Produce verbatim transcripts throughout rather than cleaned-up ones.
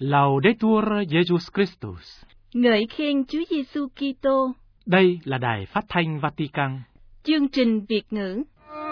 Laudetur Jesus Christus. Ngợi khen Chúa Giêsu Kitô. Đây là đài phát thanh Vatican. Chương trình Việt ngữ.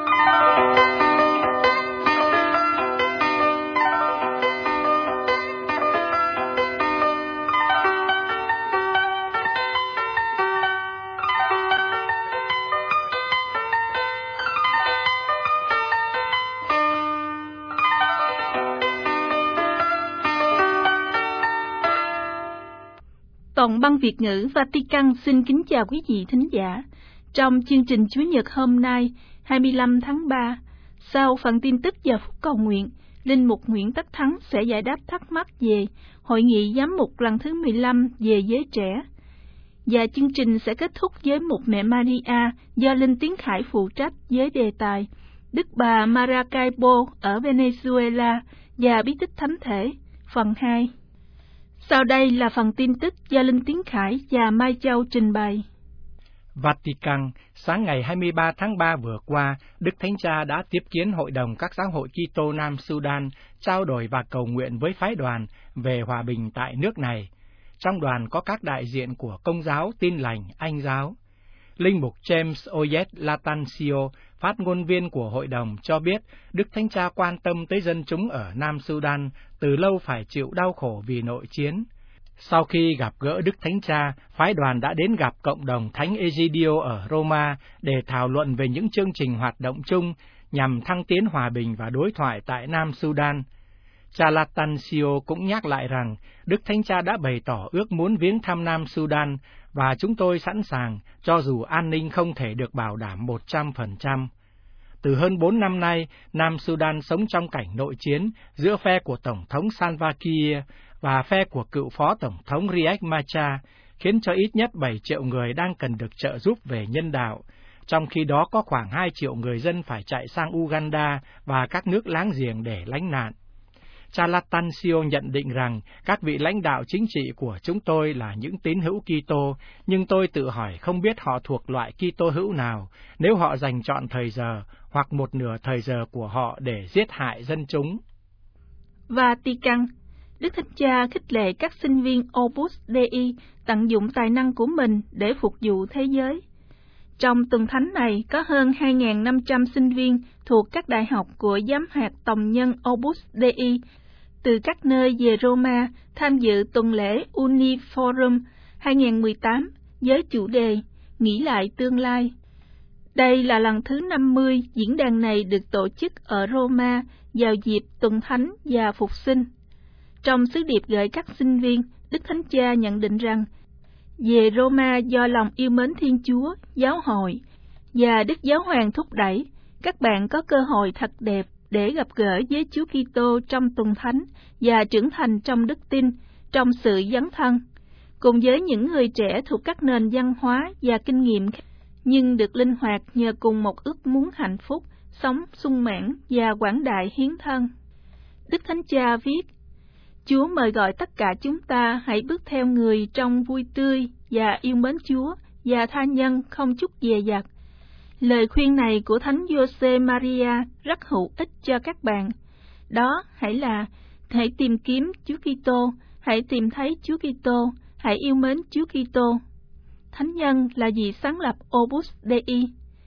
Toàn băng Việt ngữ Vatican xin kính chào quý vị thính giả. Trong chương trình Chúa Nhật hôm nay, hai mươi lăm tháng ba, sau phần tin tức và phút cầu nguyện, Linh mục Nguyễn Tất Thắng sẽ giải đáp thắc mắc về Hội nghị Giám mục lần thứ mười lăm về giới trẻ. Và chương trình sẽ kết thúc với Mục Mẹ Maria do Linh Tiến Khải phụ trách với đề tài Đức bà Maracaibo ở Venezuela và bí tích thánh thể, phần hai. Sau đây là phần tin tức do Linh Tiến Khải và Mai Châu trình bày. Vatican, sáng ngày hai mươi ba tháng ba vừa qua, Đức Thánh Cha đã tiếp kiến Hội đồng các giáo hội Kitô Nam Sudan, trao đổi và cầu nguyện với phái đoàn về hòa bình tại nước này. Trong đoàn có các đại diện của Công giáo, Tin lành, Anh giáo. Linh mục James Oyet Latancio, phát ngôn viên của hội đồng, cho biết Đức Thánh Cha quan tâm tới dân chúng ở Nam Sudan từ lâu phải chịu đau khổ vì nội chiến. Sau khi gặp gỡ Đức Thánh Cha, phái đoàn đã đến gặp cộng đồng Thánh Egidio ở Roma để thảo luận về những chương trình hoạt động chung nhằm thăng tiến hòa bình và đối thoại tại Nam Sudan. Cha Latancio cũng nhắc lại rằng Đức Thánh Cha đã bày tỏ ước muốn viếng thăm Nam Sudan và chúng tôi sẵn sàng cho dù an ninh không thể được bảo đảm một trăm phần trăm. Từ hơn bốn năm nay, Nam Sudan sống trong cảnh nội chiến giữa phe của Tổng thống Salva Kiir và phe của cựu Phó Tổng thống Riek Machar, khiến cho ít nhất bảy triệu người đang cần được trợ giúp về nhân đạo, trong khi đó có khoảng hai triệu người dân phải chạy sang Uganda và các nước láng giềng để lánh nạn. Cha Latancio nhận định rằng các vị lãnh đạo chính trị của chúng tôi là những tín hữu Kitô, nhưng tôi tự hỏi không biết họ thuộc loại Kitô hữu nào nếu họ dành trọn thời giờ hoặc một nửa thời giờ của họ để giết hại dân chúng. Vatican, Đức Thánh Cha khích lệ các sinh viên Opus Dei tận dụng tài năng của mình để phục vụ thế giới. Trong tuần thánh này có hơn hai nghìn năm trăm sinh viên thuộc các đại học của giám hạt tòng nhân Opus Dei từ các nơi về Roma tham dự tuần lễ Uniforum hai không một tám với chủ đề Nghĩ lại tương lai. Đây là lần thứ năm mươi diễn đàn này được tổ chức ở Roma vào dịp tuần thánh và phục sinh. Trong sứ điệp gửi các sinh viên, Đức Thánh Cha nhận định rằng về Roma do lòng yêu mến Thiên Chúa, giáo hội và Đức Giáo Hoàng thúc đẩy, các bạn có cơ hội thật đẹp để gặp gỡ với Chúa Kitô trong tuần thánh và trưởng thành trong đức tin, trong sự dấn thân, cùng với những người trẻ thuộc các nền văn hóa và kinh nghiệm khác, nhưng được linh hoạt nhờ cùng một ước muốn hạnh phúc, sống sung mãn và quảng đại hiến thân. Đức Thánh Cha viết: Chúa mời gọi tất cả chúng ta hãy bước theo người trong vui tươi và yêu mến Chúa và tha nhân không chút dè dặt. Lời khuyên này của Thánh Jose Maria rất hữu ích cho các bạn. Đó hãy là hãy tìm kiếm Chúa Kitô, hãy tìm thấy Chúa Kitô, hãy yêu mến Chúa Kitô. Thánh nhân là vị sáng lập Opus Dei.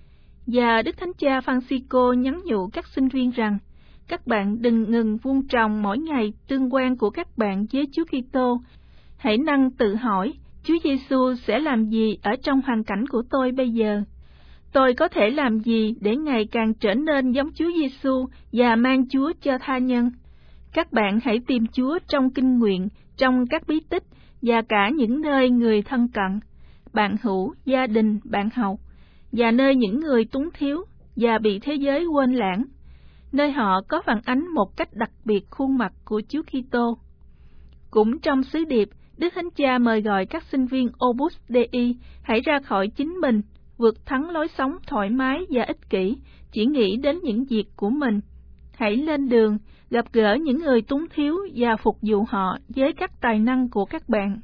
Và Đức Thánh Cha Francisco nhắn nhủ các sinh viên rằng các bạn đừng ngừng vun trồng mỗi ngày tương quan của các bạn với Chúa Kitô. Hãy năng tự hỏi, Chúa Giêsu sẽ làm gì ở trong hoàn cảnh của tôi bây giờ? Tôi có thể làm gì để ngày càng trở nên giống Chúa Giêsu và mang Chúa cho tha nhân? Các bạn hãy tìm Chúa trong kinh nguyện, trong các bí tích và cả những nơi người thân cận, bạn hữu, gia đình, bạn học, và nơi những người túng thiếu và bị thế giới quên lãng, nơi họ có phản ánh một cách đặc biệt khuôn mặt của Chúa Kitô. Cũng trong sứ điệp, Đức Thánh Cha mời gọi các sinh viên Opus Dei hãy ra khỏi chính mình, vượt thắng lối sống thoải mái và ích kỷ, chỉ nghĩ đến những việc của mình. Hãy lên đường, gặp gỡ những người túng thiếu và phục vụ họ với các tài năng của các bạn.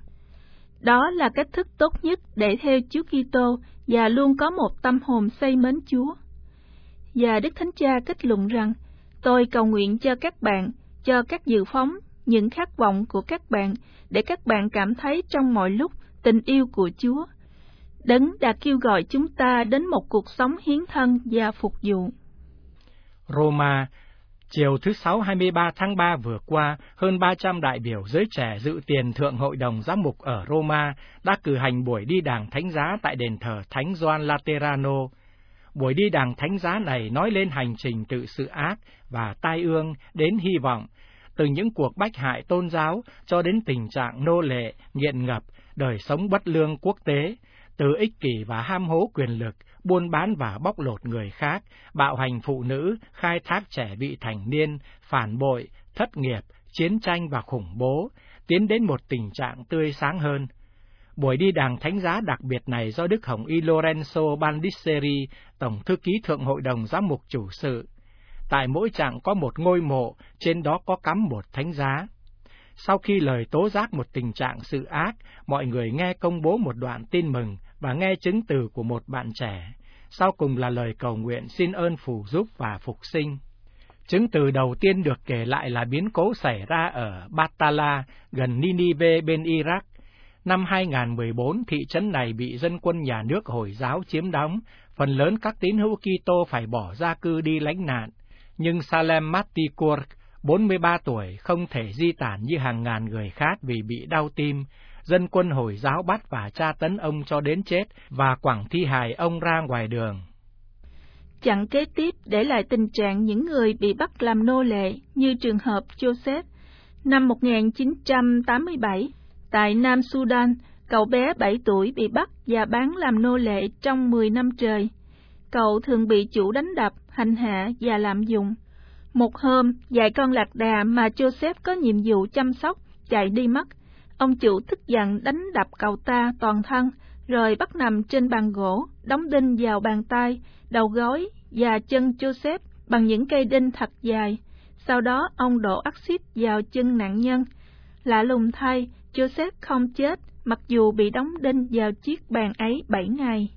Đó là cách thức tốt nhất để theo Chúa Kitô và luôn có một tâm hồn say mến Chúa. Và Đức Thánh Cha kết luận rằng, tôi cầu nguyện cho các bạn, cho các dự phóng những khát vọng của các bạn để các bạn cảm thấy trong mọi lúc tình yêu của Chúa. Đấng đã kêu gọi chúng ta đến một cuộc sống hiến thân và phục vụ. Roma, chiều thứ Sáu hai mươi ba tháng ba vừa qua, hơn ba trăm đại biểu giới trẻ dự tiền Thượng Hội đồng Giám mục ở Roma đã cử hành buổi đi đàng thánh giá tại đền thờ Thánh Gioan Laterano. Buổi đi đàng thánh giá này nói lên hành trình từ sự ác và tai ương đến hy vọng, từ những cuộc bách hại tôn giáo cho đến tình trạng nô lệ, nghiện ngập, đời sống bất lương quốc tế, từ ích kỷ và ham hố quyền lực, buôn bán và bóc lột người khác, bạo hành phụ nữ, khai thác trẻ vị thành niên, phản bội, thất nghiệp, chiến tranh và khủng bố, tiến đến một tình trạng tươi sáng hơn. Buổi đi đàng thánh giá đặc biệt này do Đức Hồng Y Lorenzo Baldisseri, Tổng thư ký Thượng Hội đồng Giám mục chủ sự. Tại mỗi trạm có một ngôi mộ, trên đó có cắm một thánh giá. Sau khi lời tố giác một tình trạng sự ác, mọi người nghe công bố một đoạn tin mừng và nghe chứng từ của một bạn trẻ. Sau cùng là lời cầu nguyện xin ơn phù giúp và phục sinh. Chứng từ đầu tiên được kể lại là biến cố xảy ra ở Batala, gần Ninive bên Iraq. Năm hai nghìn không trăm mười bốn, thị trấn này bị dân quân nhà nước Hồi giáo chiếm đóng, phần lớn các tín hữu Kitô phải bỏ gia cư đi lánh nạn. Nhưng Salem Matikur, bốn mươi ba tuổi, không thể di tản như hàng ngàn người khác vì bị đau tim. Dân quân Hồi giáo bắt và tra tấn ông cho đến chết và quẳng thi hài ông ra ngoài đường. Chặng kế tiếp để lại tình trạng những người bị bắt làm nô lệ như trường hợp Joseph. Năm một nghìn chín trăm tám mươi bảy, tại Nam Sudan, cậu bé bảy tuổi bị bắt và bán làm nô lệ trong mười năm trời. Cậu thường bị chủ đánh đập, hành hạ và lạm dụng. Một hôm, dạy con lạc đà mà Joseph có nhiệm vụ chăm sóc chạy đi mất. Ông chủ tức giận đánh đập cậu ta toàn thân, rồi bắt nằm trên bàn gỗ, đóng đinh vào bàn tay, đầu gối và chân Joseph bằng những cây đinh thật dài. Sau đó ông đổ axit vào chân nạn nhân. Lạ lùng thay, Joseph không chết, mặc dù bị đóng đinh vào chiếc bàn ấy bảy ngày.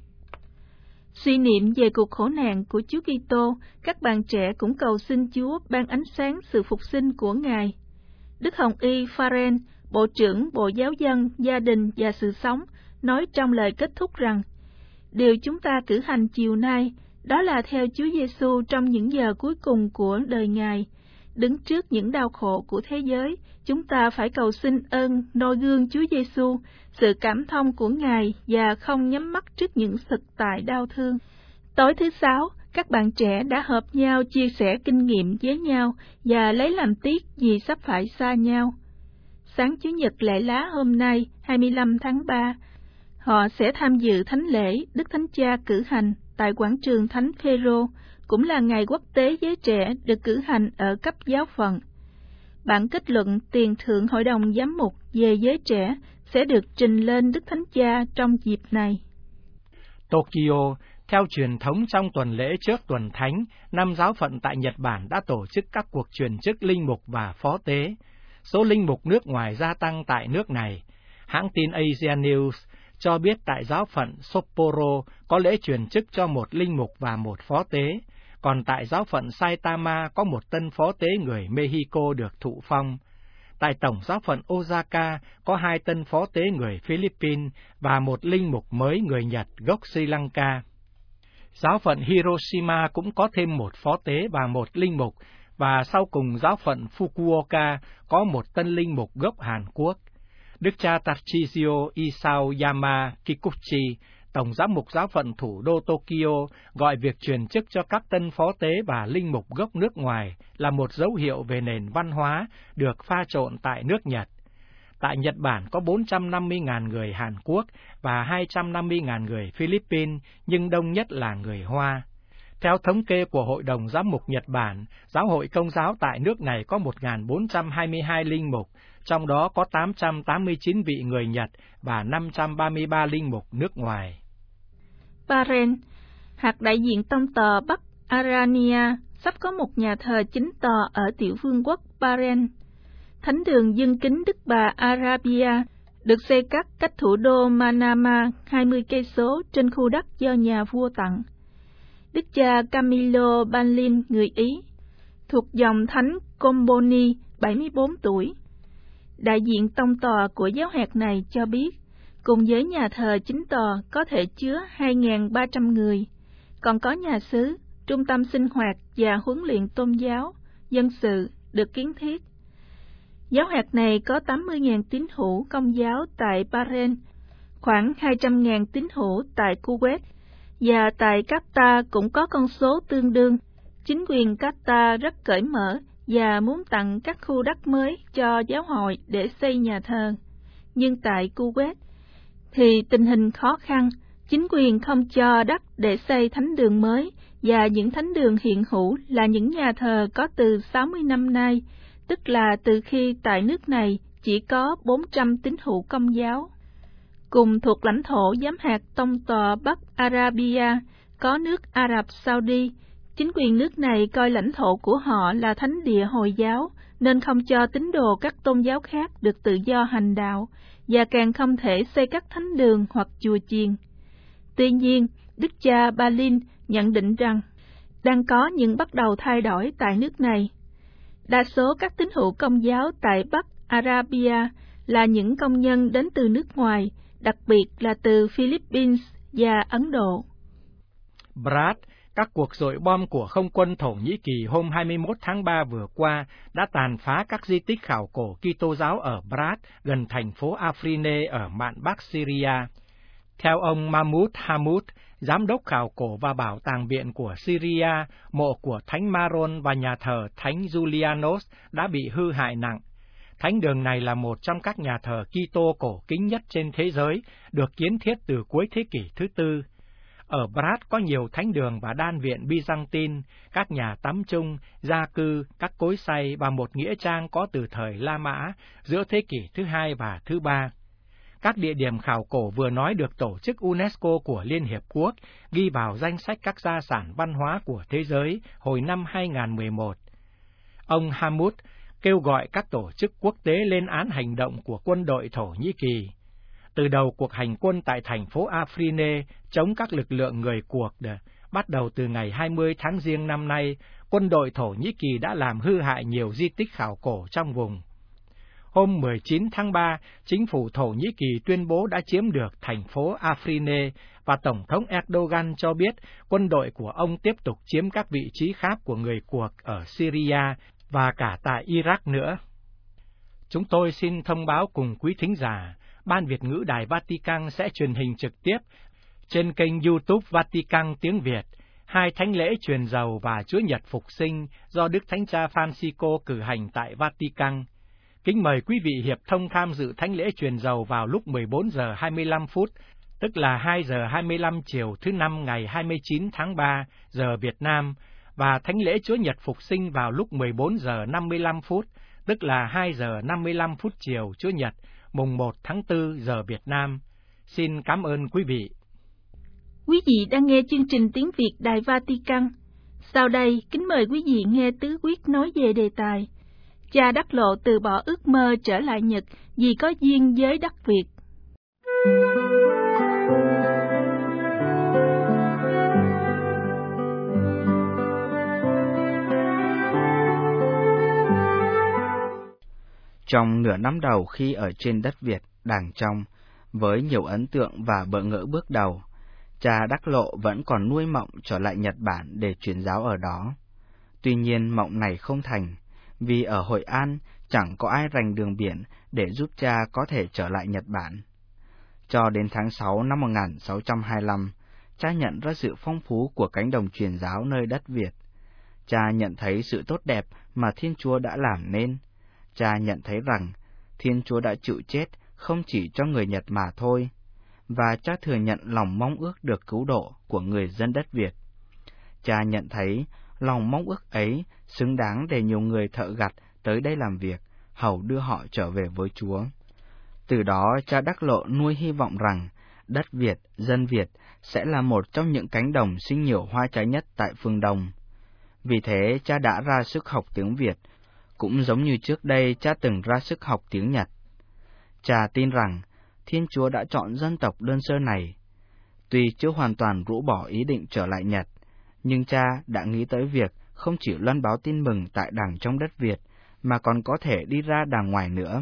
Suy niệm về cuộc khổ nạn của Chúa Kitô, các bạn trẻ cũng cầu xin Chúa ban ánh sáng sự phục sinh của Ngài. Đức Hồng Y Pharen, Bộ trưởng Bộ Giáo dân, Gia đình và Sự sống, nói trong lời kết thúc rằng, điều chúng ta cử hành chiều nay, đó là theo Chúa Giêsu trong những giờ cuối cùng của đời Ngài. Đứng trước những đau khổ của thế giới, chúng ta phải cầu xin ơn noi gương Chúa Giêsu, sự cảm thông của Ngài và không nhắm mắt trước những thực tại đau thương. Tối thứ Sáu, các bạn trẻ đã hợp nhau chia sẻ kinh nghiệm với nhau và lấy làm tiếc vì sắp phải xa nhau. Sáng Chủ nhật lễ lá hôm nay, hai mươi lăm tháng ba, họ sẽ tham dự thánh lễ Đức Thánh Cha cử hành tại quảng trường Thánh Phêrô, cũng là ngày quốc tế giới trẻ được cử hành ở cấp giáo phận. Bản kết luận tiền Thượng Hội đồng Giám mục về giới trẻ sẽ được trình lên Đức Thánh Cha trong dịp này. Tokyo, theo truyền thống trong tuần lễ trước tuần thánh, năm giáo phận tại Nhật Bản đã tổ chức các cuộc truyền chức linh mục và phó tế. Số linh mục nước ngoài gia tăng tại nước này. Hãng tin Asian News cho biết tại giáo phận Sapporo có lễ truyền chức cho một linh mục và một phó tế, còn tại giáo phận Saitama có một tân phó tế người Mexico được thụ phong. Tại tổng giáo phận Osaka có hai tân phó tế người Philippines và một linh mục mới người Nhật gốc Sri Lanka. Giáo phận Hiroshima cũng có thêm một phó tế và một linh mục, và sau cùng giáo phận Fukuoka có một tân linh mục gốc Hàn Quốc. Đức cha Tarchisio Isao-yama Kikuchi, Tổng giám mục giáo phận thủ đô Tokyo, gọi việc truyền chức cho các tân phó tế và linh mục gốc nước ngoài là một dấu hiệu về nền văn hóa được pha trộn tại nước Nhật. Tại Nhật Bản có bốn trăm năm mươi nghìn người Hàn Quốc và hai trăm năm mươi nghìn người Philippines, nhưng đông nhất là người Hoa. Theo thống kê của Hội đồng Giám mục Nhật Bản, Giáo hội Công giáo tại nước này có một nghìn bốn trăm hai mươi hai linh mục, trong đó có tám trăm tám mươi chín vị người Nhật và năm trăm ba mươi ba linh mục nước ngoài. Bahrain, hạt đại diện tông tờ Bắc Arania, sắp có một nhà thờ chính tòa ở tiểu vương quốc Bahrain. Thánh đường dân kính Đức Bà Arabia được xây cất cách thủ đô Manama hai mươi cây số trên khu đất do nhà vua tặng. Đức cha Camillo Banlin người Ý, thuộc dòng thánh Comboni, bảy mươi bốn tuổi, đại diện tông tòa của giáo hạt này cho biết, cùng với nhà thờ chính tòa có thể chứa hai nghìn ba trăm người, còn có nhà xứ, trung tâm sinh hoạt và huấn luyện tôn giáo, dân sự được kiến thiết. Giáo hạt này có tám mươi nghìn tín hữu Công giáo tại Bahrain, khoảng hai trăm nghìn tín hữu tại Kuwait, và tại Qatar cũng có con số tương đương. Chính quyền Qatar rất cởi mở và muốn tặng các khu đất mới cho giáo hội để xây nhà thờ. Nhưng tại Kuwait thì tình hình khó khăn, chính quyền không cho đất để xây thánh đường mới, và những thánh đường hiện hữu là những nhà thờ có từ sáu mươi năm nay, tức là từ khi tại nước này chỉ có bốn trăm tín hữu Công giáo. Cùng thuộc lãnh thổ giám hạt tông tòa Bắc Arabia, có nước Ả Rập Saudi. Chính quyền nước này coi lãnh thổ của họ là thánh địa Hồi giáo, nên không cho tín đồ các tôn giáo khác được tự do hành đạo, và càng không thể xây các thánh đường hoặc chùa chiền. Tuy nhiên, Đức cha Balin nhận định rằng, đang có những bắt đầu thay đổi tại nước này. Đa số các tín hữu Công giáo tại Bắc Arabia là những công nhân đến từ nước ngoài, đặc biệt là từ Philippines và Ấn Độ. Brad, các cuộc dội bom của không quân Thổ Nhĩ Kỳ hôm hai mươi mốt tháng ba vừa qua đã tàn phá các di tích khảo cổ Kitô giáo ở Brad, gần thành phố Afrine ở mạn Bắc Syria. Theo ông Mahmoud Hammoud, giám đốc khảo cổ và bảo tàng viện của Syria, mộ của Thánh Maron và nhà thờ Thánh Julianos đã bị hư hại nặng. Thánh đường này là một trong các nhà thờ Kitô cổ kính nhất trên thế giới, được kiến thiết từ cuối thế kỷ thứ tư. Ở Brad có nhiều thánh đường và đan viện Byzantine, các nhà tắm chung, gia cư, các cối xay và một nghĩa trang có từ thời La Mã, giữa thế kỷ thứ hai và thứ ba. Các địa điểm khảo cổ vừa nói được Tổ chức UNESCO của Liên Hiệp Quốc ghi vào danh sách các gia sản văn hóa của thế giới hồi năm hai nghìn không trăm mười một. Ông Hammoud kêu gọi các tổ chức quốc tế lên án hành động của quân đội Thổ Nhĩ Kỳ. Từ đầu cuộc hành quân tại thành phố Afrine chống các lực lượng người cuộc, bắt đầu từ ngày hai mươi tháng Giêng năm nay, quân đội Thổ Nhĩ Kỳ đã làm hư hại nhiều di tích khảo cổ trong vùng. Hôm mười chín tháng ba, chính phủ Thổ Nhĩ Kỳ tuyên bố đã chiếm được thành phố Afrine, và Tổng thống Erdogan cho biết quân đội của ông tiếp tục chiếm các vị trí khác của người cuộc ở Syria và cả tại Iraq nữa. Chúng tôi xin thông báo cùng quý thính giả, Ban Việt ngữ Đài Vatican sẽ truyền hình trực tiếp trên kênh YouTube Vatican tiếng Việt hai thánh lễ truyền dầu và Chúa Nhật Phục Sinh do Đức Thánh Cha Francisco cử hành tại Vatican. Kính mời quý vị hiệp thông tham dự thánh lễ truyền dầu vào lúc mười bốn giờ hai mươi lăm phút, tức là hai giờ hai mươi lăm chiều thứ Năm ngày hai mươi chín tháng ba giờ Việt Nam, và thánh lễ Chúa Nhật Phục Sinh vào lúc mười bốn giờ năm mươi lăm phút, tức là hai giờ năm mươi lăm phút chiều Chúa Nhật, mùng một tháng tư giờ Việt Nam. Xin cảm ơn quý vị. Quý vị đang nghe chương trình tiếng Việt Đài Vatican. Sau đây, kính mời quý vị nghe Tứ Quyết nói về đề tài Cha Đắc Lộ từ bỏ ước mơ trở lại Nhật vì có duyên với đất Việt. Trong nửa năm đầu khi ở trên đất Việt, Đàng Trong, với nhiều ấn tượng và bỡ ngỡ bước đầu, cha Đắc Lộ vẫn còn nuôi mộng trở lại Nhật Bản để truyền giáo ở đó. Tuy nhiên mộng này không thành, vì ở Hội An chẳng có ai rành đường biển để giúp cha có thể trở lại Nhật Bản. Cho đến tháng sáu năm một nghìn sáu trăm hai mươi lăm, cha nhận ra sự phong phú của cánh đồng truyền giáo nơi đất Việt. Cha nhận thấy sự tốt đẹp mà Thiên Chúa đã làm nên. Cha nhận thấy rằng Thiên Chúa đã chịu chết không chỉ cho người Nhật mà thôi, và cha thừa nhận lòng mong ước được cứu độ của người dân đất Việt. Cha nhận thấy lòng mong ước ấy xứng đáng để nhiều người thợ gặt tới đây làm việc, hầu đưa họ trở về với Chúa. Từ đó cha Đắc Lộ nuôi hy vọng rằng đất Việt, dân Việt sẽ là một trong những cánh đồng sinh nhiều hoa trái nhất tại phương Đông. Vì thế cha đã ra sức học tiếng Việt, cũng giống như trước đây cha từng ra sức học tiếng Nhật. Cha tin rằng Thiên Chúa đã chọn dân tộc đơn sơ này. Tuy chưa hoàn toàn rũ bỏ ý định trở lại Nhật, nhưng cha đã nghĩ tới việc không chỉ loan báo tin mừng tại Đàng Trong đất Việt, mà còn có thể đi ra đàng ngoài nữa,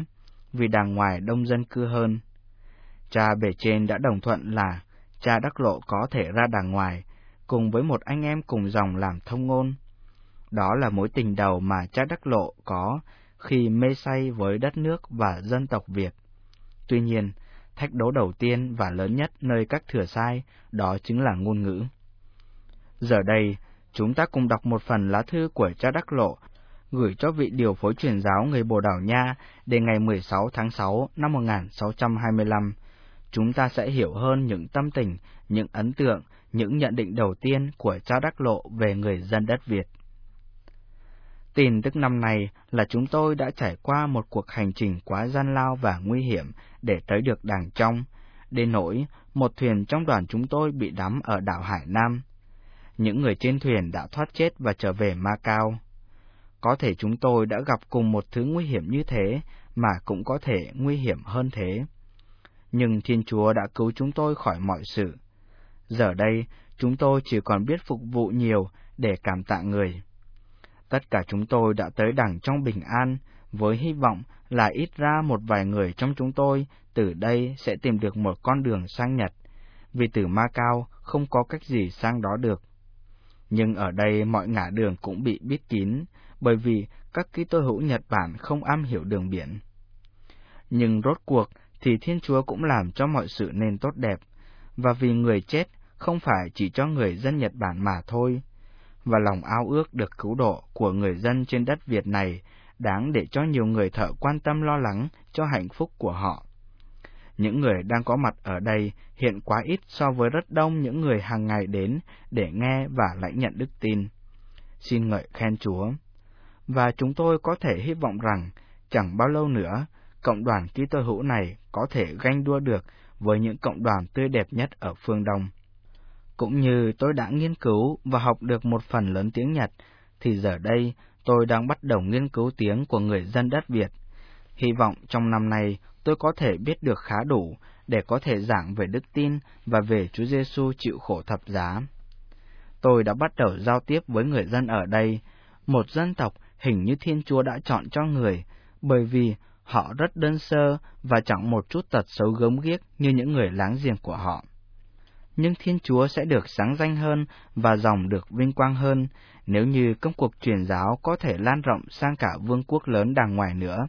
vì đàng ngoài đông dân cư hơn. Cha bề trên đã đồng thuận là cha Đắc Lộ có thể ra đàng ngoài, cùng với một anh em cùng dòng làm thông ngôn. Đó là mối tình đầu mà cha Đắc Lộ có khi mê say với đất nước và dân tộc Việt. Tuy nhiên, thách đố đầu tiên và lớn nhất nơi các thừa sai, đó chính là ngôn ngữ. Giờ đây, chúng ta cùng đọc một phần lá thư của cha Đắc Lộ, gửi cho vị điều phối truyền giáo người Bồ Đào Nha để ngày mười sáu tháng sáu năm một nghìn sáu trăm hai mươi lăm. Chúng ta sẽ hiểu hơn những tâm tình, những ấn tượng, những nhận định đầu tiên của cha Đắc Lộ về người dân đất Việt. Tin tức năm nay là chúng tôi đã trải qua một cuộc hành trình quá gian lao và nguy hiểm để tới được Đàng Trong, đến nỗi một thuyền trong đoàn chúng tôi bị đắm ở đảo Hải Nam. Những người trên thuyền đã thoát chết và trở về Macau. Có thể chúng tôi đã gặp cùng một thứ nguy hiểm như thế, mà cũng có thể nguy hiểm hơn thế. Nhưng Thiên Chúa đã cứu chúng tôi khỏi mọi sự. Giờ đây, chúng tôi chỉ còn biết phục vụ nhiều để cảm tạ người. Tất cả chúng tôi đã tới Đàng Trong bình an, với hy vọng là ít ra một vài người trong chúng tôi từ đây sẽ tìm được một con đường sang Nhật, vì từ Macau không có cách gì sang đó được. Nhưng ở đây mọi ngả đường cũng bị bít kín, bởi vì các Kitô hữu Nhật Bản không am hiểu đường biển. Nhưng rốt cuộc thì Thiên Chúa cũng làm cho mọi sự nên tốt đẹp, và vì người chết không phải chỉ cho người dân Nhật Bản mà thôi, và lòng ao ước được cứu độ của người dân trên đất Việt này đáng để cho nhiều người thợ quan tâm lo lắng cho hạnh phúc của họ. Những người đang có mặt ở đây hiện quá ít so với rất đông những người hàng ngày đến để nghe và lãnh nhận đức tin. Xin ngợi khen Chúa. Và chúng tôi có thể hy vọng rằng chẳng bao lâu nữa, cộng đoàn Kitô hữu này có thể ganh đua được với những cộng đoàn tươi đẹp nhất ở phương Đông. Cũng như tôi đã nghiên cứu và học được một phần lớn tiếng Nhật, thì giờ đây tôi đang bắt đầu nghiên cứu tiếng của người dân đất Việt. Hy vọng trong năm nay tôi có thể biết được khá đủ để có thể giảng về đức tin và về Chúa Giêsu chịu khổ thập giá. Tôi đã bắt đầu giao tiếp với người dân ở đây, một dân tộc hình như Thiên Chúa đã chọn cho người, bởi vì họ rất đơn sơ và chẳng một chút tật xấu gớm ghiếc như những người láng giềng của họ. Nhưng Thiên Chúa sẽ được sáng danh hơn và dòng được vinh quang hơn nếu như công cuộc truyền giáo có thể lan rộng sang cả vương quốc lớn đàng ngoài nữa.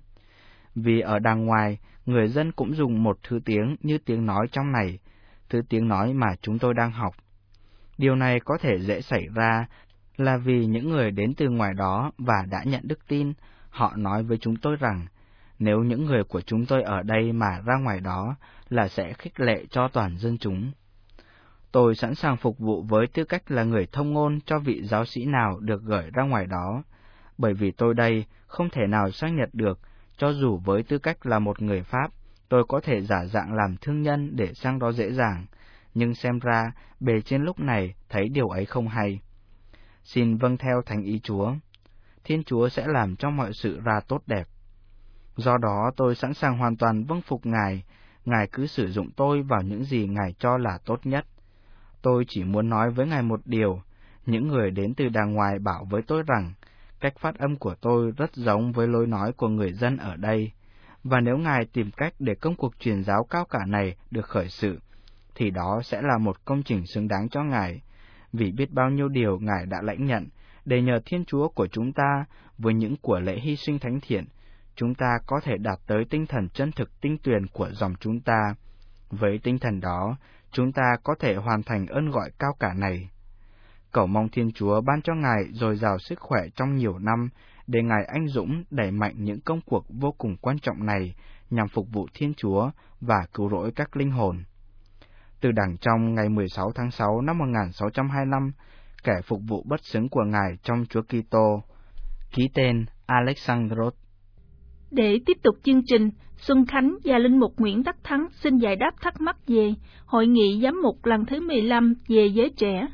Vì ở đàng ngoài, người dân cũng dùng một thứ tiếng như tiếng nói trong này, thứ tiếng nói mà chúng tôi đang học. Điều này có thể dễ xảy ra là vì những người đến từ ngoài đó và đã nhận đức tin, họ nói với chúng tôi rằng, nếu những người của chúng tôi ở đây mà ra ngoài đó là sẽ khích lệ cho toàn dân chúng. Tôi sẵn sàng phục vụ với tư cách là người thông ngôn cho vị giáo sĩ nào được gửi ra ngoài đó, bởi vì tôi đây không thể nào sang Nhật được, cho dù với tư cách là một người Pháp, tôi có thể giả dạng làm thương nhân để sang đó dễ dàng, nhưng xem ra bề trên lúc này thấy điều ấy không hay. Xin vâng theo thánh ý Chúa. Thiên Chúa sẽ làm cho mọi sự ra tốt đẹp. Do đó tôi sẵn sàng hoàn toàn vâng phục Ngài, Ngài cứ sử dụng tôi vào những gì Ngài cho là tốt nhất. Tôi chỉ muốn nói với Ngài một điều, những người đến từ đàng ngoài bảo với tôi rằng, cách phát âm của tôi rất giống với lối nói của người dân ở đây, và nếu Ngài tìm cách để công cuộc truyền giáo cao cả này được khởi sự, thì đó sẽ là một công trình xứng đáng cho Ngài, vì biết bao nhiêu điều Ngài đã lãnh nhận, để nhờ Thiên Chúa của chúng ta, với những của lễ hy sinh thánh thiện, chúng ta có thể đạt tới tinh thần chân thực tinh tuyền của dòng chúng ta. Với tinh thần đó, chúng ta có thể hoàn thành ơn gọi cao cả này. Cầu mong Thiên Chúa ban cho Ngài dồi dào sức khỏe trong nhiều năm, để Ngài anh dũng đẩy mạnh những công cuộc vô cùng quan trọng này nhằm phục vụ Thiên Chúa và cứu rỗi các linh hồn. Từ Đàng Trong ngày mười sáu tháng sáu năm một nghìn sáu trăm hai mươi lăm, kẻ phục vụ bất xứng của Ngài trong Chúa Kitô. Ký tên Alexandros. Để tiếp tục chương trình, Xuân Khánh và Linh mục Nguyễn Đắc Thắng xin giải đáp thắc mắc về Hội nghị Giám mục lần thứ mười lăm về giới trẻ.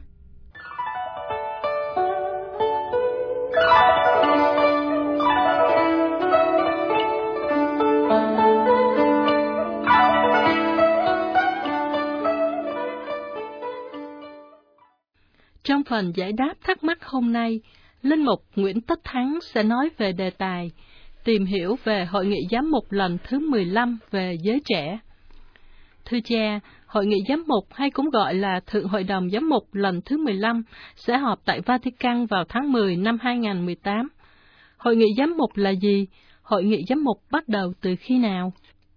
Trong phần giải đáp thắc mắc hôm nay, Linh mục Nguyễn Tất Thắng sẽ nói về đề tài tìm hiểu về Hội nghị Giám mục lần thứ mười lăm về giới trẻ. Thưa cha, Hội nghị Giám mục hay cũng gọi là Thượng Hội đồng Giám mục lần thứ mười lăm sẽ họp tại Vatican vào tháng mười năm hai nghìn không trăm mười tám. Hội nghị Giám mục là gì? Hội nghị Giám mục bắt đầu từ khi nào?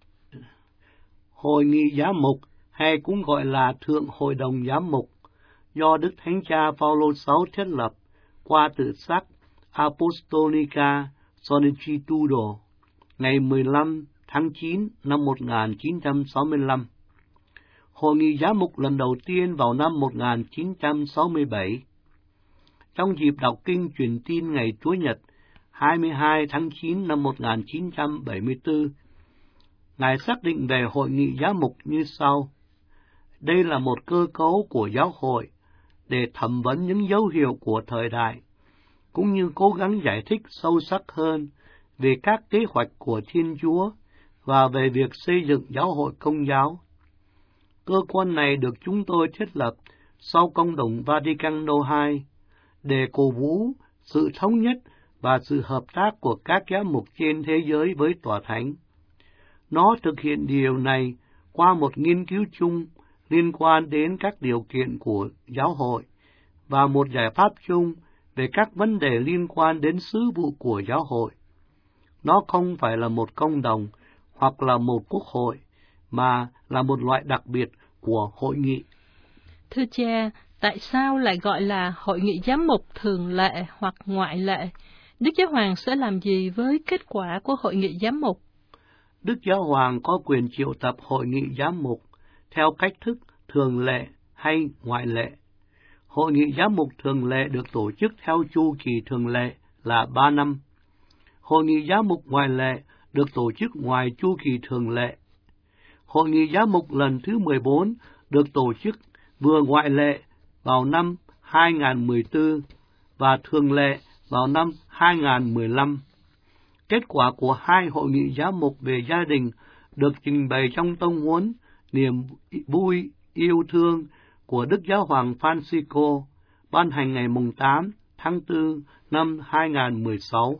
Hội nghị Giám mục hay cũng gọi là Thượng Hội đồng Giám mục do Đức Thánh Cha Phaolô thứ sáu thiết lập qua tự sắc Apostolica Sollicitudo ngày mười lăm tháng chín năm một nghìn chín trăm sáu mươi lăm. Hội nghị Giám mục lần đầu tiên vào năm một nghìn chín trăm sáu mươi bảy. Trong dịp đọc kinh truyền tin ngày Chúa Nhật hai mươi hai tháng chín năm một nghìn chín trăm bảy mươi tư, Ngài xác định về Hội nghị Giám mục như sau. Đây là một cơ cấu của giáo hội để thẩm vấn những dấu hiệu của thời đại, cũng như cố gắng giải thích sâu sắc hơn về các kế hoạch của Thiên Chúa và về việc xây dựng giáo hội Công giáo. Cơ quan này được chúng tôi thiết lập sau Công đồng Vatican hai để cổ vũ sự thống nhất và sự hợp tác của các giám mục trên thế giới với Tòa Thánh. Nó thực hiện điều này qua một nghiên cứu chung liên quan đến các điều kiện của giáo hội và một giải pháp chung về các vấn đề liên quan đến sứ vụ của giáo hội. Nó không phải là một công đồng hoặc là một quốc hội, mà là một loại đặc biệt của hội nghị. Thưa cha, tại sao lại gọi là Hội nghị Giám mục thường lệ hoặc ngoại lệ? Đức Giáo Hoàng sẽ làm gì với kết quả của Hội nghị Giám mục? Đức Giáo Hoàng có quyền triệu tập Hội nghị Giám mục theo cách thức thường lệ hay ngoại lệ. Hội nghị Giám mục thường lệ được tổ chức theo chu kỳ thường lệ là ba năm. Hội nghị Giám mục ngoại lệ được tổ chức ngoài chu kỳ thường lệ. Hội nghị Giám mục lần thứ mười bốn được tổ chức vừa ngoại lệ vào năm hai nghìn không trăm mười tư và thường lệ vào năm hai nghìn không trăm mười lăm. Kết quả của hai hội nghị Giám mục về gia đình được trình bày trong tông huấn Niềm vui yêu thương của Đức Giáo hoàng Francisco, ban hành ngày tám tháng tư năm hai nghìn không trăm mười sáu.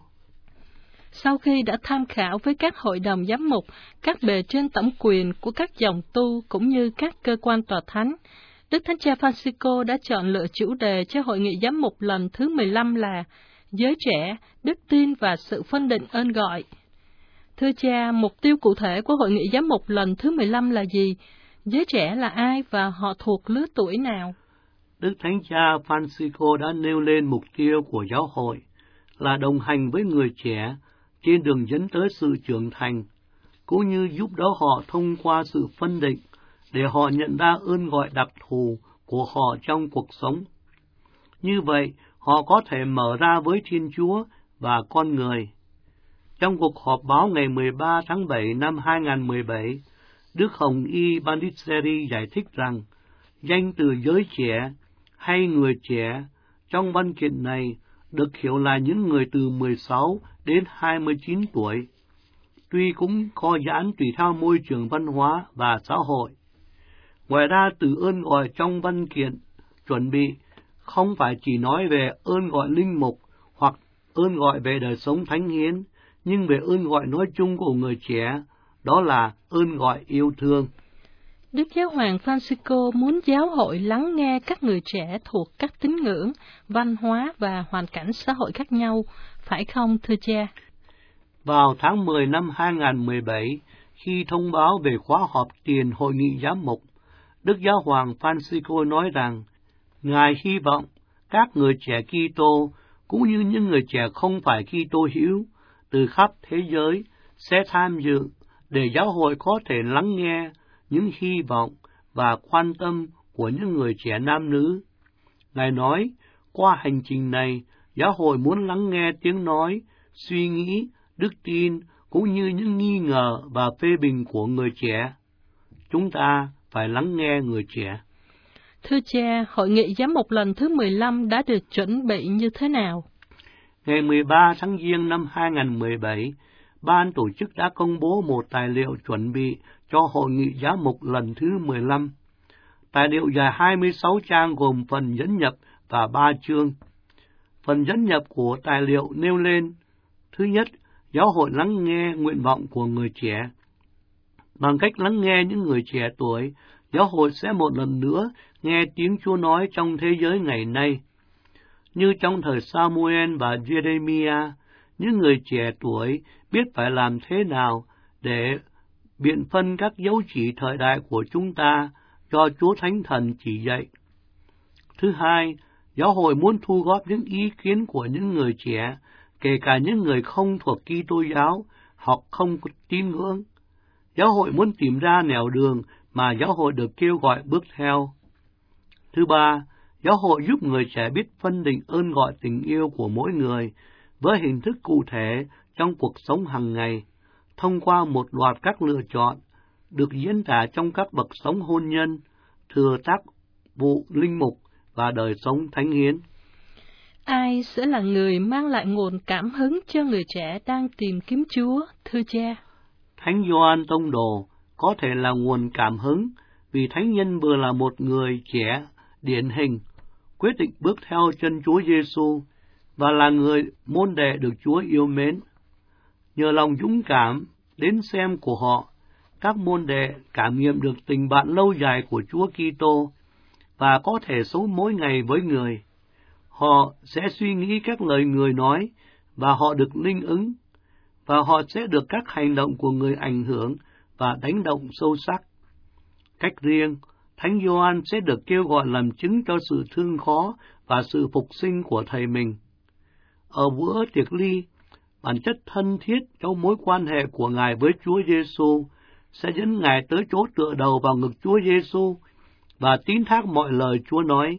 Sau khi đã tham khảo với các hội đồng giám mục, các bề trên thẩm quyền của các dòng tu cũng như các cơ quan tòa thánh, Đức Thánh Cha Francisco đã chọn lựa chủ đề cho Hội nghị Giám mục lần thứ mười lăm là Giới trẻ, đức tin và sự phân định ơn gọi. Thưa cha, mục tiêu cụ thể của Hội nghị Giám mục lần thứ mười lăm là gì? Giới trẻ là ai và họ thuộc lứa tuổi nào? Đức Thánh Cha Francisco đã nêu lên mục tiêu của giáo hội là đồng hành với người trẻ trên đường dẫn tới sự trưởng thành, cũng như giúp đỡ họ thông qua sự phân định để họ nhận ra ơn gọi đặc thù của họ trong cuộc sống. Như vậy, họ có thể mở ra với Thiên Chúa và con người. Trong cuộc họp báo ngày mười ba tháng bảy năm hai nghìn không trăm mười bảy, Đức Hồng Y Banditseri giải thích rằng danh từ giới trẻ hay người trẻ trong văn kiện này được hiểu là những người từ mười sáu đến hai mươi chín tuổi, tuy cũng có giãn tùy theo môi trường văn hóa và xã hội. Ngoài ra, từ ơn gọi trong văn kiện chuẩn bị không phải chỉ nói về ơn gọi linh mục hoặc ơn gọi về đời sống thánh hiến, nhưng về ơn gọi nói chung của người trẻ, đó là ơn gọi yêu thương. Đức Giáo hoàng Francisco muốn giáo hội lắng nghe các người trẻ thuộc các tín ngưỡng, văn hóa và hoàn cảnh xã hội khác nhau, phải không thưa cha? Vào tháng mười năm hai nghìn không trăm mười bảy, khi thông báo về khóa họp tiền Hội nghị Giám mục, Đức Giáo hoàng Francisco nói rằng, Ngài hy vọng các người trẻ Kitô cũng như những người trẻ không phải Kitô hữu từ khắp thế giới sẽ tham dự để giáo hội có thể lắng nghe những hy vọng và quan tâm của những người trẻ nam nữ. Ngài nói, qua hành trình này, giáo hội muốn lắng nghe tiếng nói, suy nghĩ, đức tin, cũng như những nghi ngờ và phê bình của người trẻ. Chúng ta phải lắng nghe người trẻ. Thưa cha, Hội nghị Giám mục lần thứ mười lăm đã được chuẩn bị như thế nào? Ngày mười ba tháng Giêng năm hai nghìn không trăm mười bảy, Ban tổ chức đã công bố một tài liệu chuẩn bị cho Hội nghị Giám mục lần thứ mười lăm. Tài liệu dài hai mươi sáu trang gồm phần dẫn nhập và ba chương. Phần dẫn nhập của tài liệu nêu lên: thứ nhất, giáo hội lắng nghe nguyện vọng của người trẻ. Bằng cách lắng nghe những người trẻ tuổi, giáo hội sẽ một lần nữa nghe tiếng Chúa nói trong thế giới ngày nay. Như trong thời Samuel và Jeremiah, những người trẻ tuổi biết phải làm thế nào để biện phân các dấu chỉ thời đại của chúng ta do Chúa Thánh Thần chỉ dạy. Thứ hai, giáo hội muốn thu góp những ý kiến của những người trẻ, kể cả những người không thuộc Kitô giáo hoặc không tín ngưỡng. Giáo hội muốn tìm ra nẻo đường mà giáo hội được kêu gọi bước theo. Thứ ba, giáo hội giúp người trẻ biết phân định ơn gọi tình yêu của mỗi người với hình thức cụ thể trong cuộc sống hàng ngày, thông qua một loạt các lựa chọn được diễn tả trong các bậc sống hôn nhân, thừa tác vụ linh mục và đời sống thánh hiến. Ai sẽ là người mang lại nguồn cảm hứng cho người trẻ đang tìm kiếm Chúa, thưa cha? Thánh Gioan Tông Đồ có thể là nguồn cảm hứng vì thánh nhân vừa là một người trẻ điển hình, quyết định bước theo chân Chúa Giêsu và là người môn đệ được Chúa yêu mến. Nhờ lòng dũng cảm đến xem của họ, các môn đệ cảm nghiệm được tình bạn lâu dài của Chúa Kitô và có thể sống mỗi ngày với người. Họ sẽ suy nghĩ các lời người nói và họ được linh ứng, và họ sẽ được các hành động của người ảnh hưởng và đánh động sâu sắc. Cách riêng, Thánh Gioan sẽ được kêu gọi làm chứng cho sự thương khó và sự phục sinh của thầy mình. Ở bữa tiệc ly, bản chất thân thiết trong mối quan hệ của Ngài với Chúa Giêsu sẽ dẫn Ngài tới chỗ tựa đầu vào ngực Chúa Giêsu và tín thác mọi lời Chúa nói.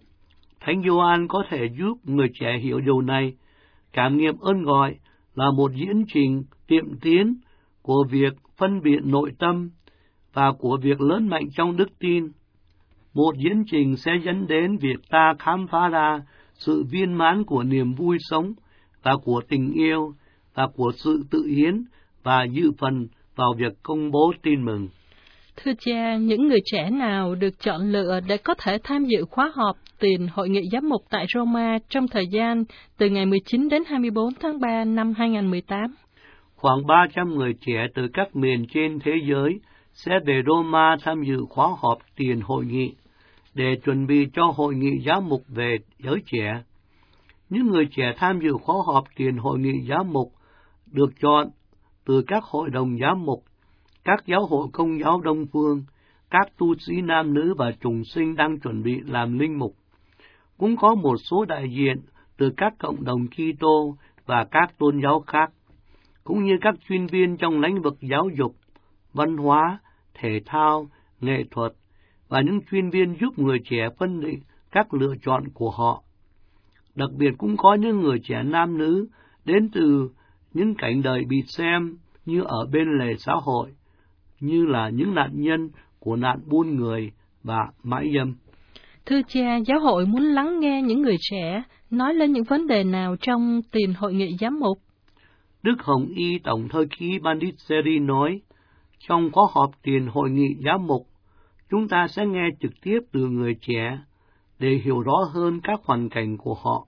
Thánh Gioan có thể giúp người trẻ hiểu điều này. Cảm nghiệm ơn gọi là một diễn trình tiệm tiến của việc phân biệt nội tâm và của việc lớn mạnh trong đức tin. Một diễn trình sẽ dẫn đến việc ta khám phá ra sự viên mãn của niềm vui sống và của tình yêu và của sự tự hiến và dự phần vào việc công bố tin mừng. Thưa cha, những người trẻ nào được chọn lựa để có thể tham dự khóa họp tiền Hội nghị Giám mục tại Roma trong thời gian từ ngày mười chín đến hai mươi bốn tháng ba năm hai nghìn không trăm mười tám? Khoảng ba trăm người trẻ từ các miền trên thế giới sẽ về Roma tham dự khóa họp tiền hội nghị để chuẩn bị cho Hội nghị Giám mục về giới trẻ. Những người trẻ tham dự khóa họp tiền Hội nghị Giám mục được chọn từ các hội đồng giám mục, các giáo hội Công giáo Đông phương, các tu sĩ nam nữ và trùng sinh đang chuẩn bị làm linh mục. Cũng có một số đại diện từ các cộng đồng Kitô và các tôn giáo khác, cũng như các chuyên viên trong lĩnh vực giáo dục, văn hóa, thể thao, nghệ thuật, và những chuyên viên giúp người trẻ phân định các lựa chọn của họ. Đặc biệt cũng có những người trẻ nam nữ đến từ những cảnh đời bị xem như ở bên lề xã hội, như là những nạn nhân của nạn buôn người và mãi dâm. Thưa cha, giáo hội muốn lắng nghe những người trẻ nói lên những vấn đề nào trong tiền Hội nghị Giám mục? Đức Hồng Y Tổng Thư ký Bandit Seri nói, trong khóa họp tiền Hội nghị Giám mục, chúng ta sẽ nghe trực tiếp từ người trẻ để hiểu rõ hơn các hoàn cảnh của họ.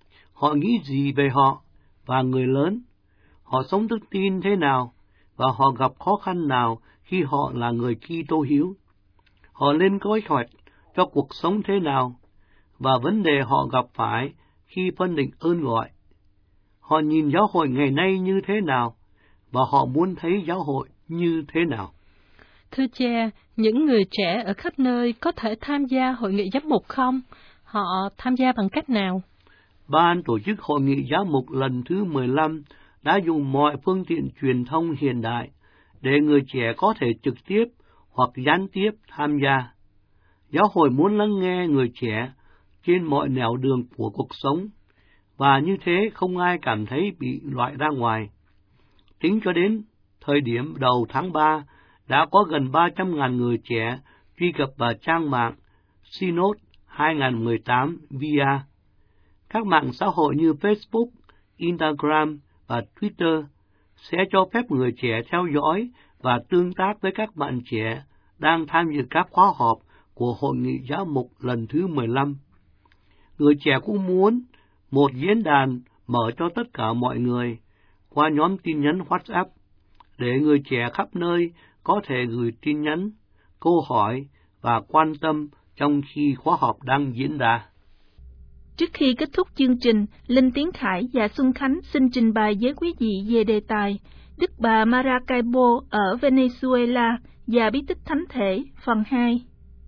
Họ nghĩ gì về họ và người lớn? Họ sống đức tin thế nào? Và họ gặp khó khăn nào khi họ là người Kitô hiếu? Họ lên kế hoạch cho cuộc sống thế nào? Và vấn đề họ gặp phải khi phân định ơn gọi. Họ nhìn giáo hội ngày nay như thế nào? Và họ muốn thấy giáo hội như thế nào? Thưa cha, những người trẻ ở khắp nơi có thể tham gia Hội nghị Giám mục không? Họ tham gia bằng cách nào? Ban tổ chức Hội nghị Giám mục lần thứ mười lăm đã dùng mọi phương tiện truyền thông hiện đại để người trẻ có thể trực tiếp hoặc gián tiếp tham gia. Giáo hội muốn lắng nghe người trẻ trên mọi nẻo đường của cuộc sống, và như thế không ai cảm thấy bị loại ra ngoài. Tính cho đến thời điểm đầu tháng ba, đã có gần ba trăm nghìn người trẻ truy cập vào trang mạng Synod hai không một tám via. Các mạng xã hội như Facebook, Instagram và Twitter sẽ cho phép người trẻ theo dõi và tương tác với các bạn trẻ đang tham dự các khóa họp của Hội nghị Giám mục lần thứ mười lăm. Người trẻ cũng muốn một diễn đàn mở cho tất cả mọi người, qua nhóm tin nhắn WhatsApp, để người trẻ khắp nơi có thể gửi tin nhắn, câu hỏi và quan tâm trong khi khóa học đang diễn ra. Trước khi kết thúc chương trình, Linh Tiến Khải và Xuân Khánh xin trình bày với quý vị về đề tài Đức bà Maracaibo ở Venezuela và bí tích thánh thể phần hai.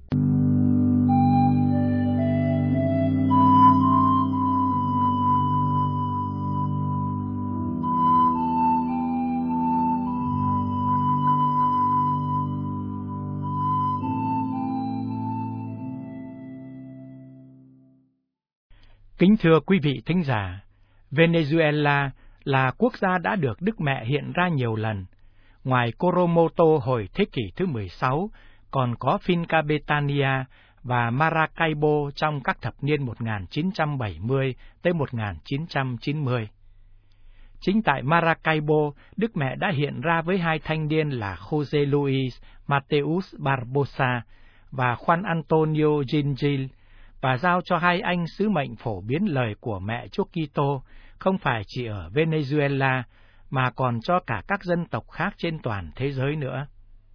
Kính thưa quý vị thính giả, Venezuela là quốc gia đã được Đức Mẹ hiện ra nhiều lần. Ngoài Coromoto hồi thế kỷ thứ mười sáu, còn có Finca Betania và Maracaibo trong các thập niên một nghìn chín trăm bảy mươi tới một nghìn chín trăm chín mươi. Chính tại Maracaibo, Đức Mẹ đã hiện ra với hai thanh niên là Jose Luis Mateus Barbosa và Juan Antonio Gingil, và giao cho hai anh sứ mệnh phổ biến lời của mẹ Chúa Kitô, không phải chỉ ở Venezuela, mà còn cho cả các dân tộc khác trên toàn thế giới nữa.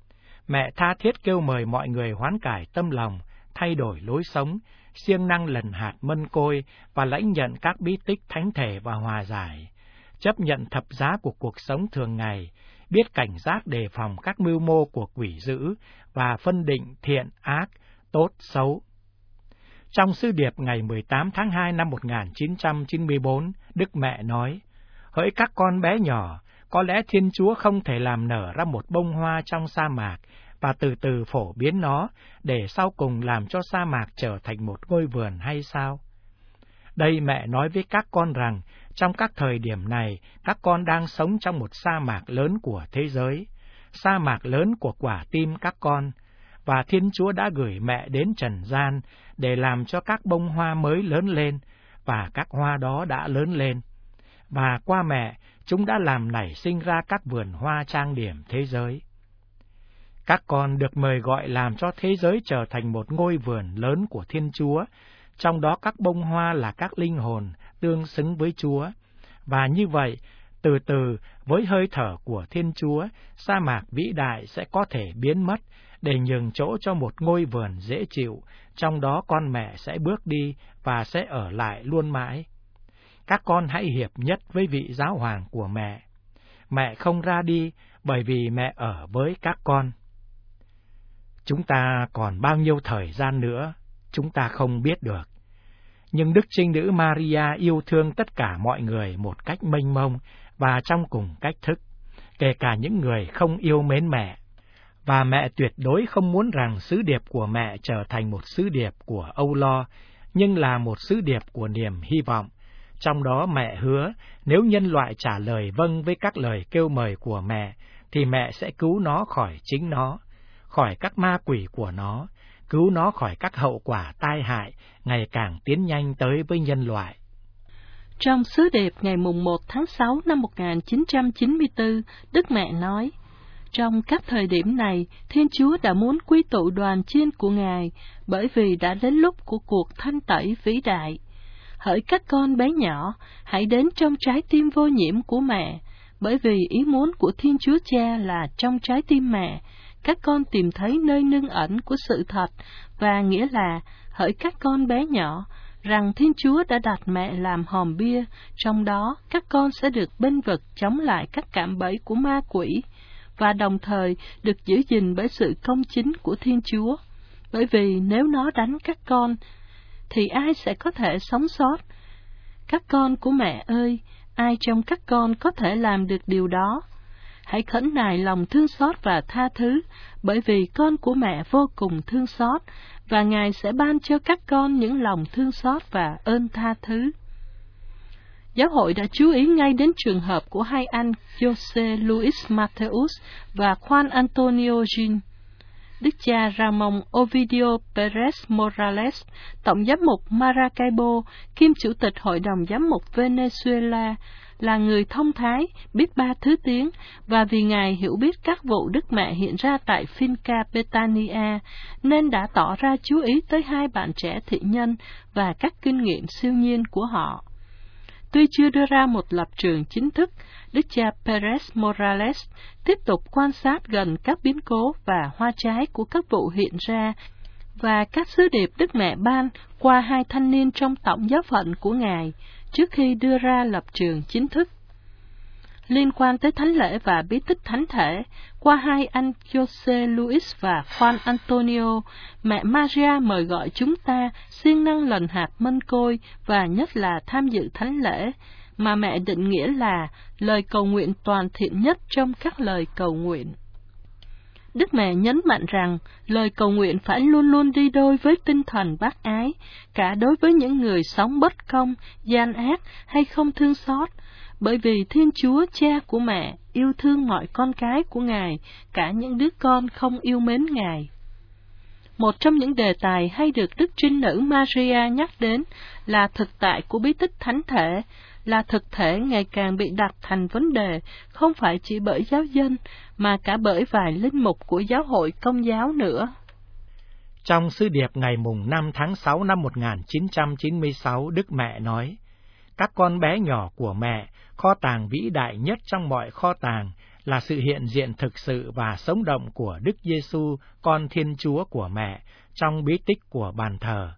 Mẹ tha thiết kêu mời mọi người hoán cải tâm lòng, thay đổi lối sống, siêng năng lần hạt mân côi và lãnh nhận các bí tích thánh thể và hòa giải, chấp nhận thập giá của cuộc sống thường ngày, biết cảnh giác đề phòng các mưu mô của quỷ dữ và phân định thiện ác, tốt xấu. Trong sứ điệp ngày mười tám tháng hai năm một nghìn chín trăm chín mươi bốn, Đức Mẹ nói, hỡi các con bé nhỏ, có lẽ Thiên Chúa không thể làm nở ra một bông hoa trong sa mạc và từ từ phổ biến nó để sau cùng làm cho sa mạc trở thành một ngôi vườn hay sao? Đây mẹ nói với các con rằng, trong các thời điểm này, các con đang sống trong một sa mạc lớn của thế giới, sa mạc lớn của quả tim các con, và Thiên Chúa đã gửi mẹ đến trần gian để làm cho các bông hoa mới lớn lên, và các hoa đó đã lớn lên. Và qua mẹ, chúng đã làm nảy sinh ra các vườn hoa trang điểm thế giới. Các con được mời gọi làm cho thế giới trở thành một ngôi vườn lớn của Thiên Chúa, trong đó các bông hoa là các linh hồn tương xứng với Chúa. Và như vậy, từ từ, với hơi thở của Thiên Chúa, sa mạc vĩ đại sẽ có thể biến mất, để nhường chỗ cho một ngôi vườn dễ chịu, trong đó con mẹ sẽ bước đi và sẽ ở lại luôn mãi. Các con hãy hiệp nhất với vị giáo hoàng của mẹ. Mẹ không ra đi bởi vì mẹ ở với các con. Chúng ta còn bao nhiêu thời gian nữa, chúng ta không biết được. Nhưng Đức Trinh Nữ Maria yêu thương tất cả mọi người một cách mênh mông và trong cùng cách thức, kể cả những người không yêu mến mẹ. Và mẹ tuyệt đối không muốn rằng sứ điệp của mẹ trở thành một sứ điệp của âu lo, nhưng là một sứ điệp của niềm hy vọng. Trong đó mẹ hứa, nếu nhân loại trả lời vâng với các lời kêu mời của mẹ, thì mẹ sẽ cứu nó khỏi chính nó, khỏi các ma quỷ của nó, cứu nó khỏi các hậu quả tai hại ngày càng tiến nhanh tới với nhân loại. Trong sứ điệp ngày mùng một tháng sáu năm một nghìn chín trăm chín mươi tư, Đức Mẹ nói, trong các thời điểm này, Thiên Chúa đã muốn quy tụ đoàn chiên của Ngài, bởi vì đã đến lúc của cuộc thanh tẩy vĩ đại. Hỡi các con bé nhỏ, hãy đến trong trái tim vô nhiễm của mẹ, bởi vì ý muốn của Thiên Chúa Cha là trong trái tim mẹ, các con tìm thấy nơi nương ẩn của sự thật, và nghĩa là, hỡi các con bé nhỏ, rằng Thiên Chúa đã đặt mẹ làm hòm bia, trong đó các con sẽ được bênh vực chống lại các cạm bẫy của ma quỷ, và đồng thời được giữ gìn bởi sự công chính của Thiên Chúa. Bởi vì nếu nó đánh các con, thì ai sẽ có thể sống sót? Các con của mẹ ơi, ai trong các con có thể làm được điều đó? Hãy khẩn nài lòng thương xót và tha thứ, bởi vì con của mẹ vô cùng thương xót, và Ngài sẽ ban cho các con những lòng thương xót và ơn tha thứ. Giáo hội đã chú ý ngay đến trường hợp của hai anh Jose Luis Mateus và Juan Antonio Gin. Đức cha Ramon Ovidio Perez Morales, Tổng giám mục Maracaibo, kiêm Chủ tịch Hội đồng Giám mục Venezuela, là người thông thái, biết ba thứ tiếng, và vì Ngài hiểu biết các vụ Đức Mẹ hiện ra tại Finca Betania, nên đã tỏ ra chú ý tới hai bạn trẻ thị nhân và các kinh nghiệm siêu nhiên của họ. Tuy chưa đưa ra một lập trường chính thức, Đức cha Perez Morales tiếp tục quan sát gần các biến cố và hoa trái của các vụ hiện ra và các sứ điệp Đức Mẹ ban qua hai thanh niên trong tổng giáo phận của Ngài trước khi đưa ra lập trường chính thức. Liên quan tới thánh lễ và bí tích thánh thể, qua hai anh Jose Luis và Juan Antonio, mẹ Maria mời gọi chúng ta siêng năng lần hạt mân côi và nhất là tham dự thánh lễ, mà mẹ định nghĩa là lời cầu nguyện toàn thiện nhất trong các lời cầu nguyện. Đức Mẹ nhấn mạnh rằng lời cầu nguyện phải luôn luôn đi đôi với tinh thần bác ái, cả đối với những người sống bất công, gian ác hay không thương xót, bởi vì Thiên Chúa Cha của mẹ yêu thương mọi con cái của Ngài, cả những đứa con không yêu mến Ngài. Một trong những đề tài hay được Đức Trinh Nữ Maria nhắc đến là thực tại của bí tích thánh thể, là thực thể ngày càng bị đặt thành vấn đề không phải chỉ bởi giáo dân, mà cả bởi vài linh mục của giáo hội Công giáo nữa. Trong sứ điệp ngày mùng năm tháng sáu năm một nghìn chín trăm chín mươi sáu, Đức Mẹ nói, các con bé nhỏ của mẹ, kho tàng vĩ đại nhất trong mọi kho tàng, là sự hiện diện thực sự và sống động của Đức Giêsu, con Thiên Chúa của mẹ, trong bí tích của bàn thờ.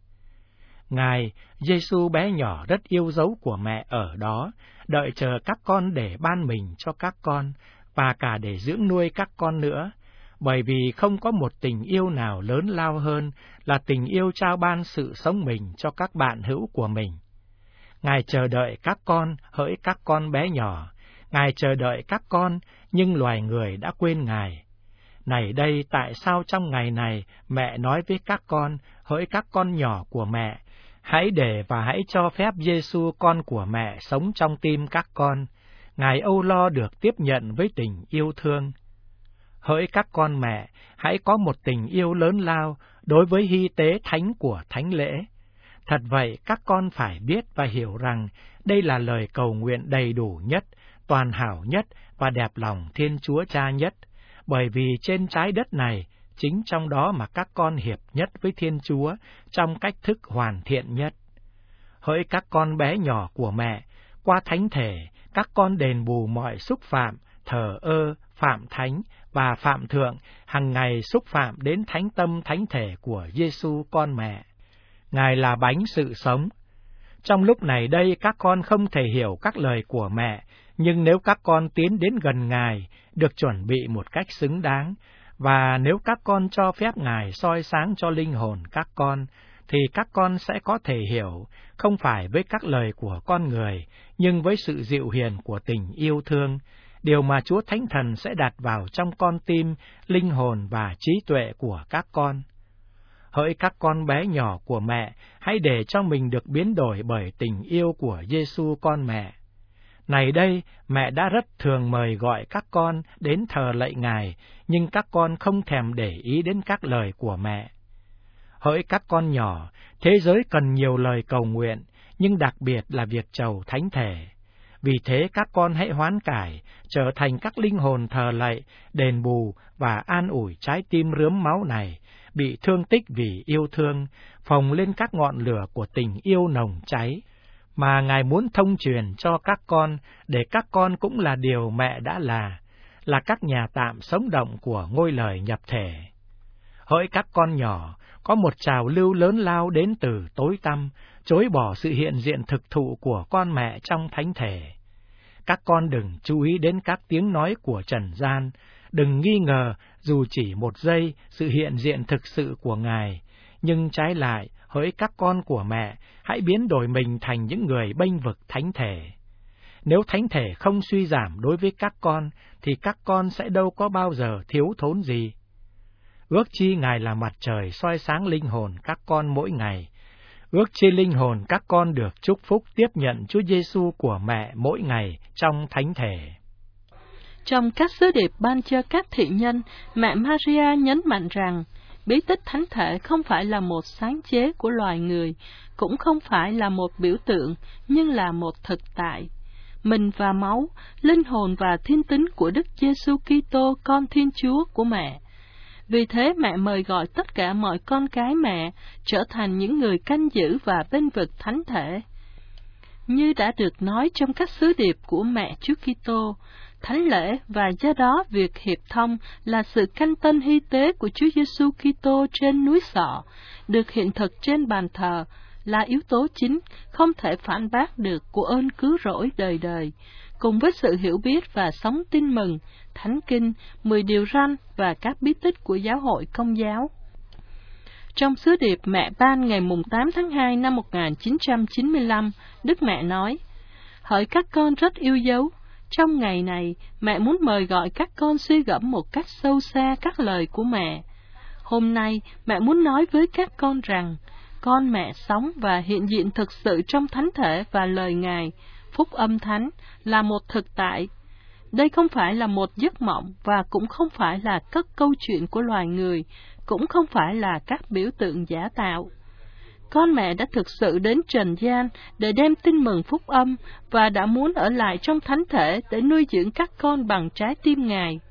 Ngài, Giêsu bé nhỏ rất yêu dấu của mẹ ở đó, đợi chờ các con để ban mình cho các con, và cả để dưỡng nuôi các con nữa, bởi vì không có một tình yêu nào lớn lao hơn là tình yêu trao ban sự sống mình cho các bạn hữu của mình. Ngài chờ đợi các con hỡi các con bé nhỏ, Ngài chờ đợi các con, nhưng loài người đã quên Ngài. Này đây, tại sao trong ngày này mẹ nói với các con, hỡi các con nhỏ của mẹ, hãy để và hãy cho phép Giêsu con của mẹ sống trong tim các con, Ngài âu lo được tiếp nhận với tình yêu thương. Hỡi các con mẹ, hãy có một tình yêu lớn lao đối với hy tế thánh của thánh lễ. Thật vậy, các con phải biết và hiểu rằng đây là lời cầu nguyện đầy đủ nhất, toàn hảo nhất và đẹp lòng Thiên Chúa Cha nhất, bởi vì trên trái đất này, chính trong đó mà các con hiệp nhất với Thiên Chúa trong cách thức hoàn thiện nhất. Hỡi các con bé nhỏ của mẹ, qua thánh thể, các con đền bù mọi xúc phạm, thờ ơ, phạm thánh và phạm thượng, hằng ngày xúc phạm đến thánh tâm thánh thể của Giêsu con mẹ. Ngài là bánh sự sống. Trong lúc này đây các con không thể hiểu các lời của mẹ, nhưng nếu các con tiến đến gần Ngài, được chuẩn bị một cách xứng đáng, và nếu các con cho phép Ngài soi sáng cho linh hồn các con, thì các con sẽ có thể hiểu, không phải với các lời của con người, nhưng với sự dịu hiền của tình yêu thương, điều mà Chúa Thánh Thần sẽ đặt vào trong con tim, linh hồn và trí tuệ của các con. Hỡi các con bé nhỏ của mẹ, hãy để cho mình được biến đổi bởi tình yêu của Giêsu con mẹ. Này đây, mẹ đã rất thường mời gọi các con đến thờ lạy Ngài, nhưng các con không thèm để ý đến các lời của mẹ. Hỡi các con nhỏ, thế giới cần nhiều lời cầu nguyện, nhưng đặc biệt là việc chầu thánh thể. Vì thế các con hãy hoán cải, trở thành các linh hồn thờ lạy, đền bù và an ủi trái tim rướm máu này, bị thương tích vì yêu thương, phồng lên các ngọn lửa của tình yêu nồng cháy, mà Ngài muốn thông truyền cho các con, để các con cũng là điều mẹ đã là, là các nhà tạm sống động của ngôi lời nhập thể. Hỡi các con nhỏ, có một trào lưu lớn lao đến từ tối tăm, chối bỏ sự hiện diện thực thụ của con mẹ trong thánh thể. Các con đừng chú ý đến các tiếng nói của trần gian, đừng nghi ngờ dù chỉ một giây sự hiện diện thực sự của Ngài, nhưng trái lại, hỡi các con của mẹ, hãy biến đổi mình thành những người bênh vực thánh thể. Nếu thánh thể không suy giảm đối với các con, thì các con sẽ đâu có bao giờ thiếu thốn gì. Ước chi Ngài là mặt trời soi sáng linh hồn các con mỗi ngày. Ước chi linh hồn các con được chúc phúc tiếp nhận Chúa Giêsu của mẹ mỗi ngày trong thánh thể. Trong các sứ điệp ban cho các thị nhân, mẹ Maria nhấn mạnh rằng bí tích thánh thể không phải là một sáng chế của loài người, cũng không phải là một biểu tượng, nhưng là một thực tại. Mình và máu, linh hồn và thiên tính của Đức Giêsu Kitô, con Thiên Chúa của mẹ. Vì thế mẹ mời gọi tất cả mọi con cái mẹ trở thành những người canh giữ và bênh vực thánh thể. như đã được nói trong các sứ điệp của mẹ Chúa Kitô, thánh lễ và do đó việc hiệp thông là sự canh tân hy tế của Chúa Giêsu Kitô trên núi Sọ, được hiện thực trên bàn thờ, là yếu tố chính không thể phản bác được của ơn cứu rỗi đời đời, cùng với sự hiểu biết và sống tin mừng, Thánh Kinh, mười điều răn và các bí tích của giáo hội Công giáo. Trong sứ điệp mẹ ban ngày tám tháng hai năm một nghìn chín trăm chín mươi lăm, Đức Mẹ nói: Hỡi các con rất yêu dấu, trong ngày này mẹ muốn mời gọi các con suy gẫm một cách sâu xa các lời của mẹ. Hôm nay mẹ muốn nói với các con rằng con mẹ sống và hiện diện thực sự trong thánh thể và lời Ngài, phúc âm thánh, là một thực tại. Đây không phải là một giấc mộng và cũng không phải là các câu chuyện của loài người, cũng không phải là các biểu tượng giả tạo. Con mẹ đã thực sự đến trần gian để đem tin mừng phúc âm và đã muốn ở lại trong thánh thể để nuôi dưỡng các con bằng trái tim Ngài.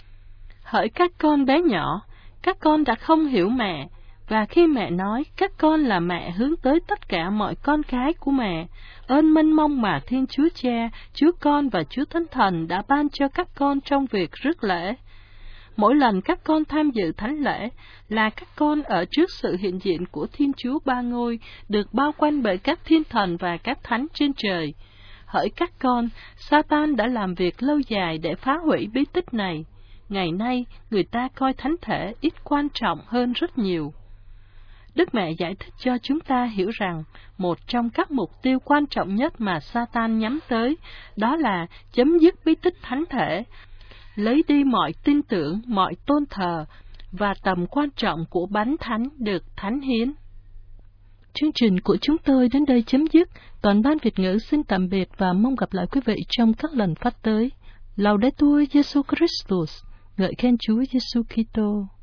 Hỡi các con bé nhỏ, các con đã không hiểu mẹ, và khi mẹ nói các con là mẹ hướng tới tất cả mọi con cái của mẹ, ơn mênh mông mà Thiên Chúa Cha, Chúa Con và Chúa Thánh Thần đã ban cho các con trong việc rước lễ. Mỗi lần các con tham dự thánh lễ là các con ở trước sự hiện diện của Thiên Chúa Ba Ngôi, được bao quanh bởi các thiên thần và các thánh trên trời. Hỡi các con, Satan đã làm việc lâu dài để phá hủy bí tích này. Ngày nay, người ta coi thánh thể ít quan trọng hơn rất nhiều. Đức Mẹ giải thích cho chúng ta hiểu rằng, một trong các mục tiêu quan trọng nhất mà Satan nhắm tới, đó là chấm dứt bí tích thánh thể, lấy đi mọi tin tưởng, mọi tôn thờ, và tầm quan trọng của bánh thánh được thánh hiến. Chương trình của chúng tôi đến đây chấm dứt. Toàn ban Việt ngữ xin tạm biệt và mong gặp lại quý vị trong các lần phát tới. Laudetur Jesus Christus, ngợi khen Chúa Giêsu Kitô.